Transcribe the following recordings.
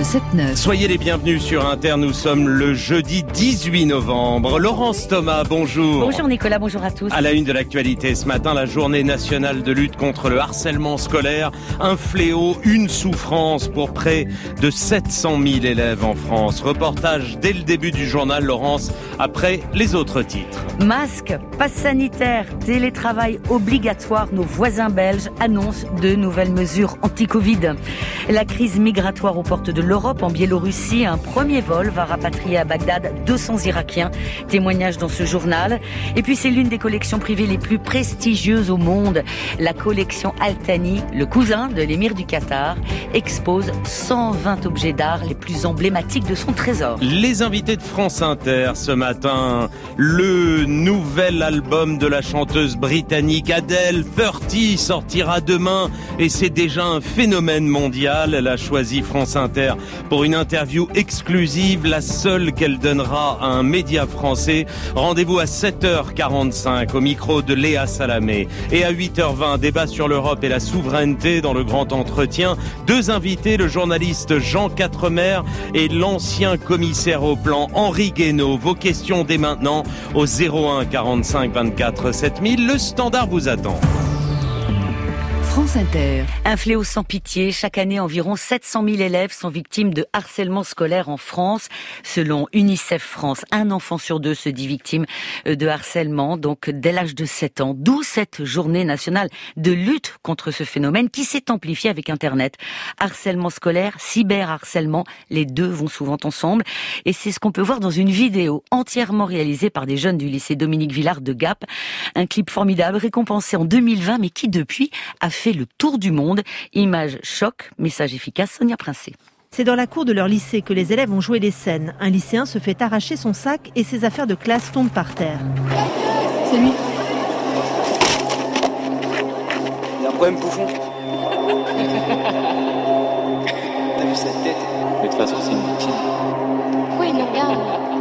7-9. Soyez les bienvenus sur Inter, nous sommes le jeudi 18 novembre. Laurence Thomas, bonjour. Bonjour Nicolas, bonjour à tous. À la une de l'actualité ce matin, la journée nationale de lutte contre le harcèlement scolaire. Un fléau, une souffrance pour près de 700 000 élèves en France. Reportage dès le début du journal, Laurence, après les autres titres. Masque, passe sanitaire, télétravail obligatoire. Nos voisins belges annoncent de nouvelles mesures anti-Covid. La crise migratoire aux portes de l'Europe, en Biélorussie, un premier vol va rapatrier à Bagdad 200 Irakiens. Témoignage dans ce journal. Et puis c'est l'une des collections privées les plus prestigieuses au monde. La collection Al-Thani, le cousin de l'émir du Qatar, expose 120 objets d'art les plus emblématiques de son trésor. Les invités de France Inter ce matin, le nouvel album de la chanteuse britannique Adele, 30, sortira demain et c'est déjà un phénomène mondial. Elle a choisi France Inter pour une interview exclusive, la seule qu'elle donnera à un média français. Rendez-vous à 7h45 au micro de Léa Salamé. Et à 8h20, débat sur l'Europe et la souveraineté dans le grand entretien. Deux invités, le journaliste Jean Quatremer et l'ancien commissaire au plan Henri Guénaud. Vos questions dès maintenant au 01 45 24 7000. Le standard vous attend. France Inter. Un fléau sans pitié. Chaque année, environ 700 000 élèves sont victimes de harcèlement scolaire en France. Selon UNICEF France, un enfant sur deux se dit victime de harcèlement, donc dès l'âge de 7 ans. D'où cette journée nationale de lutte contre ce phénomène qui s'est amplifié avec Internet. Harcèlement scolaire, cyberharcèlement, les deux vont souvent ensemble. Et c'est ce qu'on peut voir dans une vidéo entièrement réalisée par des jeunes du lycée Dominique Villard de Gap. Un clip formidable, récompensé en 2020, mais qui depuis a fait le tour du monde. Image choc, message efficace, Sonia Princé. C'est dans la cour de leur lycée que les élèves ont joué les scènes. Un lycéen se fait arracher son sac et ses affaires de classe tombent par terre. C'est lui. Il y a un problème, bouffon. T'as vu sa tête? Mais de toute façon, c'est une victime. Pourquoi il nous regarde?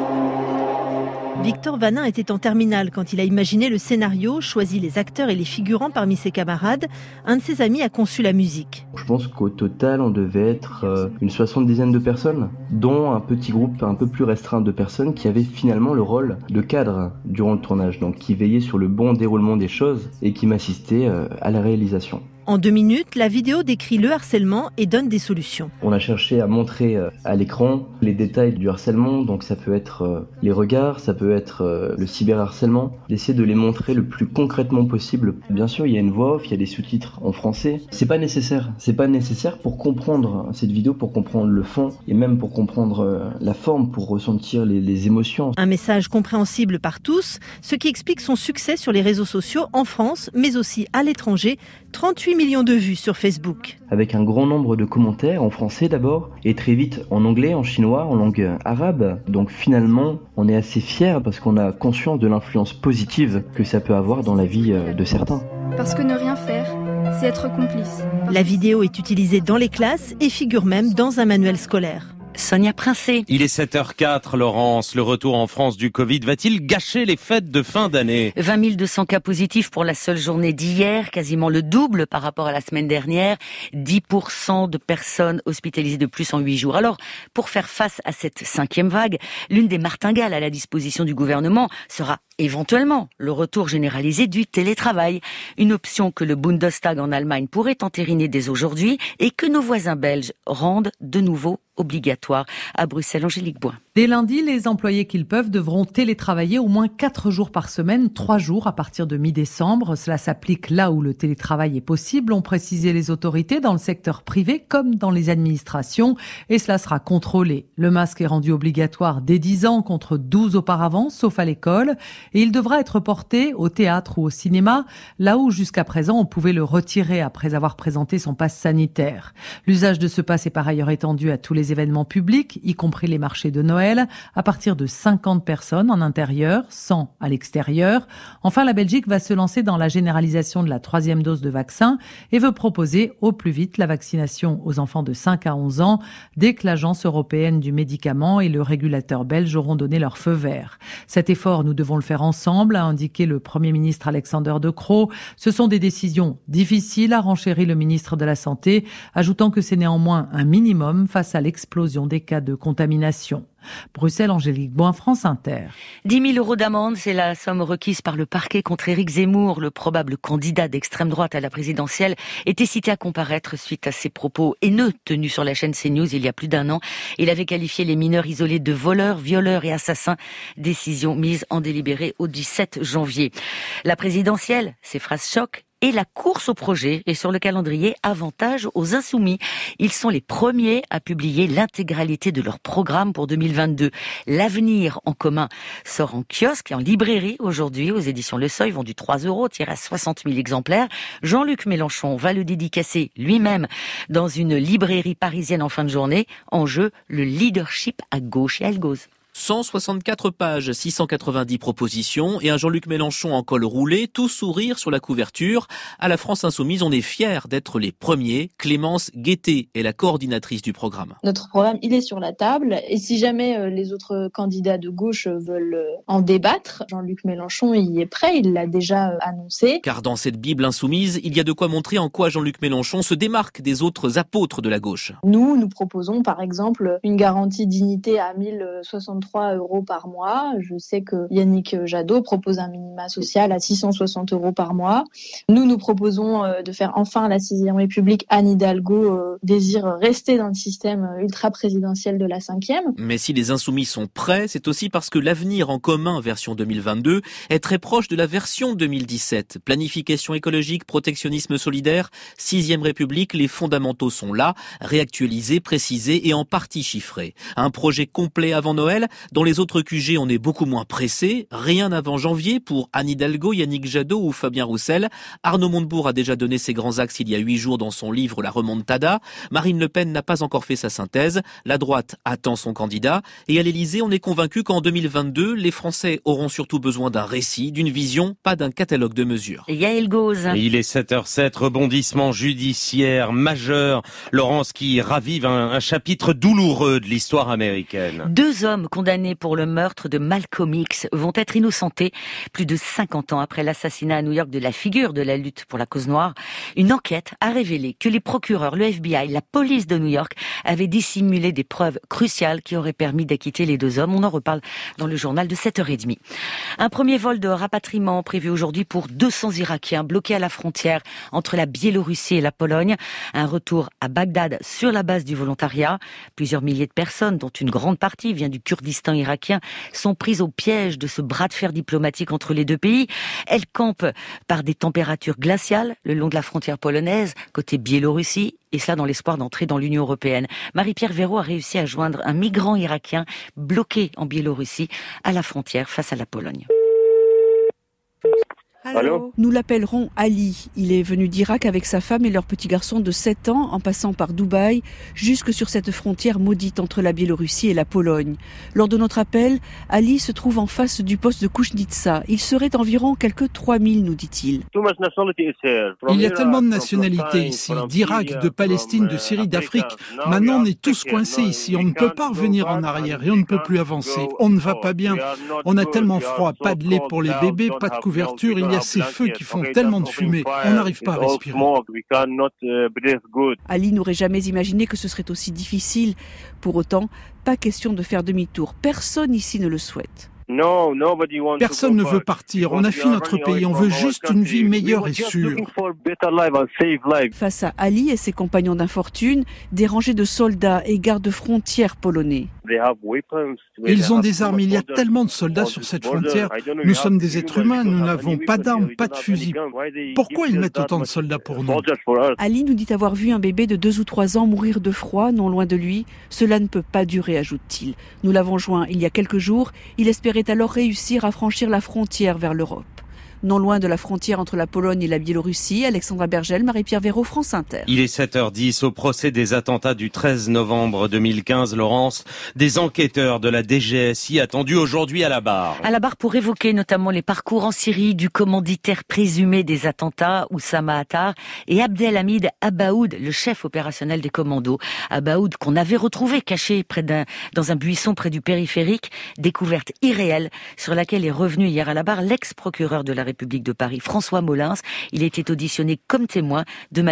Victor Vanin était en terminale quand il a imaginé le scénario, choisi les acteurs et les figurants parmi ses camarades. Un de ses amis a conçu la musique. Je pense qu'au total, on devait être une 70aine de personnes, dont un petit groupe un peu plus restreint de personnes qui avaient finalement le rôle de cadre durant le tournage, donc qui veillaient sur le bon déroulement des choses et qui m'assistaient à la réalisation. En 2 minutes, la vidéo décrit le harcèlement et donne des solutions. On a cherché à montrer à l'écran les détails du harcèlement, donc ça peut être les regards, ça peut être le cyberharcèlement, d'essayer de les montrer le plus concrètement possible. Bien sûr, il y a une voix off, il y a des sous-titres en français. C'est pas nécessaire pour comprendre cette vidéo, pour comprendre le fond et même pour comprendre la forme, pour ressentir les émotions. Un message compréhensible par tous, ce qui explique son succès sur les réseaux sociaux en France, mais aussi à l'étranger. 38 millions de vues sur Facebook. Avec un grand nombre de commentaires en français d'abord, et très vite en anglais, en chinois, en langue arabe. Donc finalement, on est assez fiers parce qu'on a conscience de l'influence positive que ça peut avoir dans la vie de certains. Parce que ne rien faire, c'est être complice. La vidéo est utilisée dans les classes et figure même dans un manuel scolaire. Sonia Princé. Il est 7h04, Laurence. Le retour en France du Covid va-t-il gâcher les fêtes de fin d'année? 20 200 cas positifs pour la seule journée d'hier, quasiment le double par rapport à la semaine dernière. 10% de personnes hospitalisées de plus en 8 jours. Alors, pour faire face à cette 5e vague, l'une des martingales à la disposition du gouvernement sera éventuellement le retour généralisé du télétravail. Une option que le Bundestag en Allemagne pourrait entériner dès aujourd'hui et que nos voisins belges rendent de nouveau obligatoire. À Bruxelles, Angélique Boin. Dès lundi, les employés qu'ils peuvent devront télétravailler au moins 4 jours par semaine, 3 jours à partir de mi-décembre. Cela s'applique là où le télétravail est possible, ont précisé les autorités dans le secteur privé comme dans les administrations, et cela sera contrôlé. Le masque est rendu obligatoire dès 10 ans contre 12 auparavant, sauf à l'école, et il devra être porté au théâtre ou au cinéma, là où jusqu'à présent on pouvait le retirer après avoir présenté son passe sanitaire. L'usage de ce passe est par ailleurs étendu à tous les événements publics, y compris les marchés de Noël, à partir de 50 personnes en intérieur, 100 à l'extérieur. Enfin, la Belgique va se lancer dans la généralisation de la 3e dose de vaccin et veut proposer au plus vite la vaccination aux enfants de 5 à 11 ans dès que l'Agence européenne du médicament et le régulateur belge auront donné leur feu vert. Cet effort, nous devons le faire ensemble, a indiqué le Premier ministre Alexander De Croo. Ce sont des décisions difficiles, a renchéri le ministre de la Santé, ajoutant que c'est néanmoins un minimum face à l'explosion l'explosion des cas de contamination. Bruxelles, Angélique Boin, France Inter. 10 000 € d'amende, c'est la somme requise par le parquet contre Éric Zemmour. Le probable candidat d'extrême droite à la présidentielle était cité à comparaître suite à ses propos haineux tenus sur la chaîne CNews il y a plus d'1 an. Il avait qualifié les mineurs isolés de voleurs, violeurs et assassins. Décision mise en délibéré au 17 janvier. La présidentielle, ces phrases choquent. Et la course au projet est sur le calendrier, avantage aux Insoumis. Ils sont les premiers à publier l'intégralité de leur programme pour 2022. L'Avenir en commun sort en kiosque et en librairie aujourd'hui aux éditions Le Seuil, vendu 3 €, tiré à 60 000 exemplaires. Jean-Luc Mélenchon va le dédicacer lui-même dans une librairie parisienne en fin de journée. En jeu, le leadership à gauche et à gauche. 164 pages, 690 propositions et un Jean-Luc Mélenchon en col roulé, tout sourire sur la couverture. À la France Insoumise, on est fiers d'être les premiers. Clémence Guettet est la coordinatrice du programme. Notre programme, il est sur la table et si jamais les autres candidats de gauche veulent en débattre, Jean-Luc Mélenchon y est prêt, il l'a déjà annoncé. Car dans cette Bible insoumise, il y a de quoi montrer en quoi Jean-Luc Mélenchon se démarque des autres apôtres de la gauche. Nous proposons par exemple une garantie dignité à 1063 € par mois. Je sais que Yannick Jadot propose un minima social à 660 € par mois. Nous proposons de faire enfin la 6e République. Anne Hidalgo désire rester dans le système ultra-présidentiel de la 5e. Mais si les Insoumis sont prêts, c'est aussi parce que l'Avenir en commun version 2022 est très proche de la version 2017. Planification écologique, protectionnisme solidaire, 6e République, les fondamentaux sont là, réactualisés, précisés et en partie chiffrés. Un projet complet avant Noël. Dans les autres QG, on est beaucoup moins pressé. Rien avant janvier pour Anne Hidalgo, Yannick Jadot ou Fabien Roussel. Arnaud Montebourg a déjà donné ses grands axes il y a 8 jours dans son livre La Remontada. Marine Le Pen n'a pas encore fait sa synthèse. La droite attend son candidat. Et à l'Élysée, on est convaincu qu'en 2022, les Français auront surtout besoin d'un récit, d'une vision, pas d'un catalogue de mesures. Yael Gauze. Il est 7h07, rebondissement judiciaire majeur. Laurence qui ravive un chapitre douloureux de l'histoire américaine. 2 hommes condamnés pour le meurtre de Malcolm X vont être innocentés plus de 50 ans après l'assassinat à New York de la figure de la lutte pour la cause noire. Une enquête a révélé que les procureurs, le FBI, la police de New York avaient dissimulé des preuves cruciales qui auraient permis d'acquitter les 2 hommes. On en reparle dans le journal de 7h30. Un premier vol de rapatriement prévu aujourd'hui pour 200 Irakiens bloqués à la frontière entre la Biélorussie et la Pologne. Un retour à Bagdad sur la base du volontariat. Plusieurs milliers de personnes, dont une grande partie vient du Kurdistan irakien, sont prises au piège de ce bras de fer diplomatique entre les 2 pays. Elles campent par des températures glaciales le long de la frontière polonaise, côté Biélorussie, et cela dans l'espoir d'entrer dans l'Union européenne. Marie-Pierre Véraud a réussi à joindre un migrant irakien bloqué en Biélorussie à la frontière face à la Pologne. Allô ? Nous l'appellerons Ali. Il est venu d'Irak avec sa femme et leur petit garçon de 7 ans, en passant par Dubaï, jusque sur cette frontière maudite entre la Biélorussie et la Pologne. Lors de notre appel, Ali se trouve en face du poste de Kouchnitsa. Il serait environ quelques 3000, nous dit-il. Il y a tellement de nationalités ici, d'Irak, de Palestine, de Syrie, d'Afrique. Maintenant, on est tous coincés ici. On ne peut pas revenir en arrière et on ne peut plus avancer. On ne va pas bien. On a tellement froid, pas de lait pour les bébés, pas de couverture. Il y a ces feux qui font tellement de fumée, on n'arrive pas à respirer. Ali n'aurait jamais imaginé que ce serait aussi difficile. Pour autant, pas question de faire demi-tour. Personne ici ne le souhaite. Personne ne veut partir. On a fui notre pays. On veut juste une vie meilleure et sûre. Face à Ali et ses compagnons d'infortune, des rangées de soldats et gardes-frontières polonais. Ils ont des armes. Il y a tellement de soldats sur cette frontière. Nous sommes des êtres humains. Nous n'avons pas d'armes, pas de fusils. Pourquoi ils mettent autant de soldats pour nous ? Ali nous dit avoir vu un bébé de 2 ou 3 ans mourir de froid, non loin de lui. Cela ne peut pas durer, ajoute-t-il. Nous l'avons joint il y a quelques jours. Il espérait alors réussir à franchir la frontière vers l'Europe. Non loin de la frontière entre la Pologne et la Biélorussie, Alexandra Bergel, Marie-Pierre Véraud, France Inter. Il est 7h10 au procès des attentats du 13 novembre 2015. Laurence, des enquêteurs de la DGSI attendus aujourd'hui à la barre. À la barre pour évoquer notamment les parcours en Syrie du commanditaire présumé des attentats, Oussama Attar, et Abdelhamid Abaoud, le chef opérationnel des commandos. Abaoud qu'on avait retrouvé caché dans un buisson près du périphérique, découverte irréelle sur laquelle est revenu hier à la barre l'ex-procureur de la République de Paris, François Molins. Il était auditionné comme témoin de manière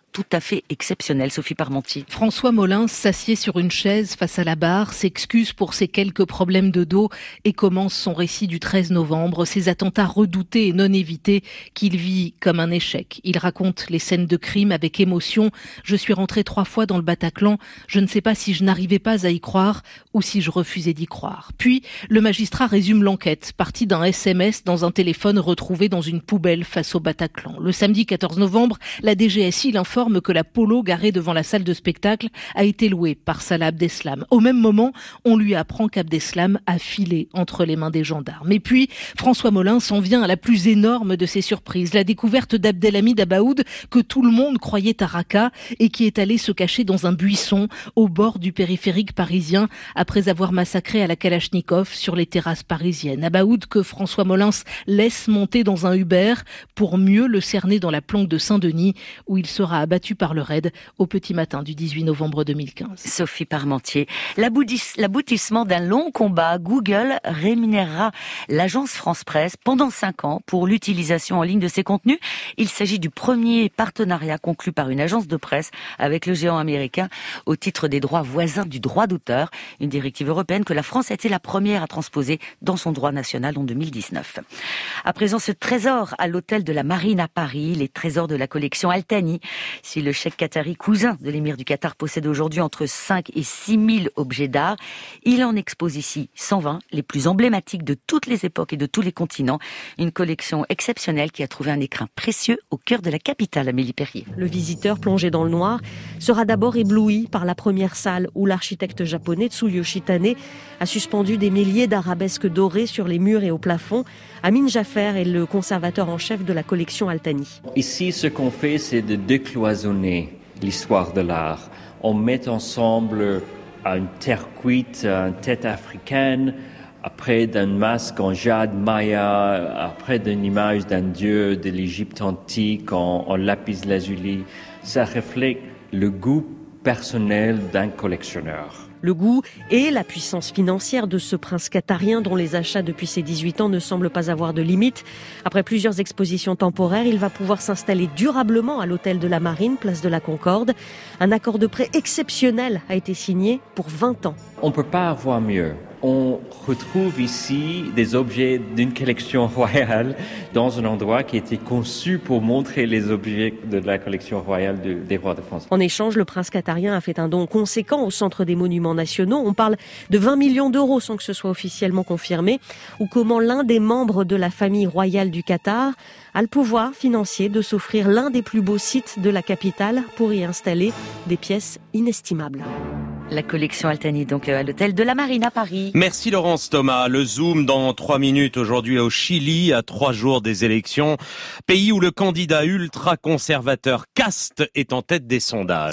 tout à fait exceptionnel. Sophie Parmentier. François Molins s'assied sur une chaise face à la barre, s'excuse pour ses quelques problèmes de dos et commence son récit du 13 novembre, ces attentats redoutés et non évités qu'il vit comme un échec. Il raconte les scènes de crime avec émotion. Je suis rentré 3 fois dans le Bataclan. Je ne sais pas si je n'arrivais pas à y croire ou si je refusais d'y croire. Puis, le magistrat résume l'enquête, partie d'un SMS dans un téléphone retrouvé dans une poubelle face au Bataclan. Le samedi 14 novembre, la DGSI l'informe que la Polo garée devant la salle de spectacle a été louée par Salah Abdeslam. Au même moment, on lui apprend qu'Abdeslam a filé entre les mains des gendarmes. Et puis, François Molins s'en vient à la plus énorme de ses surprises, la découverte d'Abdelhamid Abaoud, que tout le monde croyait à Raqqa et qui est allé se cacher dans un buisson au bord du périphérique parisien après avoir massacré à la Kalachnikov sur les terrasses parisiennes. Abaoud que François Molins laisse monter dans un Uber pour mieux le cerner dans la planque de Saint-Denis où il sera abattu par le raid au petit matin du 18 novembre 2015. Sophie Parmentier. L'aboutissement d'un long combat, Google rémunérera l'agence France Presse pendant 5 ans pour l'utilisation en ligne de ses contenus. Il s'agit du premier partenariat conclu par une agence de presse avec le géant américain au titre des droits voisins du droit d'auteur, une directive européenne que la France a été la première à transposer dans son droit national en 2019. À présent, ce trésor à l'hôtel de la Marine à Paris, les trésors de la collection Al Thani. Si le cheikh qatari, cousin de l'émir du Qatar, possède aujourd'hui entre 5 et 6 000 objets d'art, il en expose ici 120, les plus emblématiques de toutes les époques et de tous les continents. Une collection exceptionnelle qui a trouvé un écrin précieux au cœur de la capitale, Amélie Perrier. Le visiteur, plongé dans le noir, sera d'abord ébloui par la première salle où l'architecte japonais Tsuyoshi Tane a suspendu des milliers d'arabesques dorées sur les murs et au plafond. Amin Jaffer est le conservateur en chef de la collection Al Thani. Ici, ce qu'on fait, c'est de décloisonner l'histoire de l'art. On met ensemble une terre cuite, une tête africaine, après d'un masque en jade maya, après d'une image d'un dieu de l'Égypte antique en lapis lazuli. Ça reflète le goût personnel d'un collectionneur. Le goût et la puissance financière de ce prince qatarien dont les achats depuis ses 18 ans ne semblent pas avoir de limite. Après plusieurs expositions temporaires, il va pouvoir s'installer durablement à l'hôtel de la Marine, place de la Concorde. Un accord de prêt exceptionnel a été signé pour 20 ans. On ne peut pas avoir mieux. On retrouve ici des objets d'une collection royale dans un endroit qui a été conçu pour montrer les objets de la collection royale des rois de France. En échange, le prince qatarien a fait un don conséquent au Centre des Monuments Nationaux. On parle de 20 millions d'euros sans que ce soit officiellement confirmé. Ou comment l'un des membres de la famille royale du Qatar a le pouvoir financier de s'offrir l'un des plus beaux sites de la capitale pour y installer des pièces inestimables. La collection Al Thani, donc à l'hôtel de la Marine à Paris. Merci Laurence Thomas. Le Zoom dans 3 minutes aujourd'hui au Chili, à 3 jours des élections. Pays où le candidat ultra-conservateur Kast est en tête des sondages.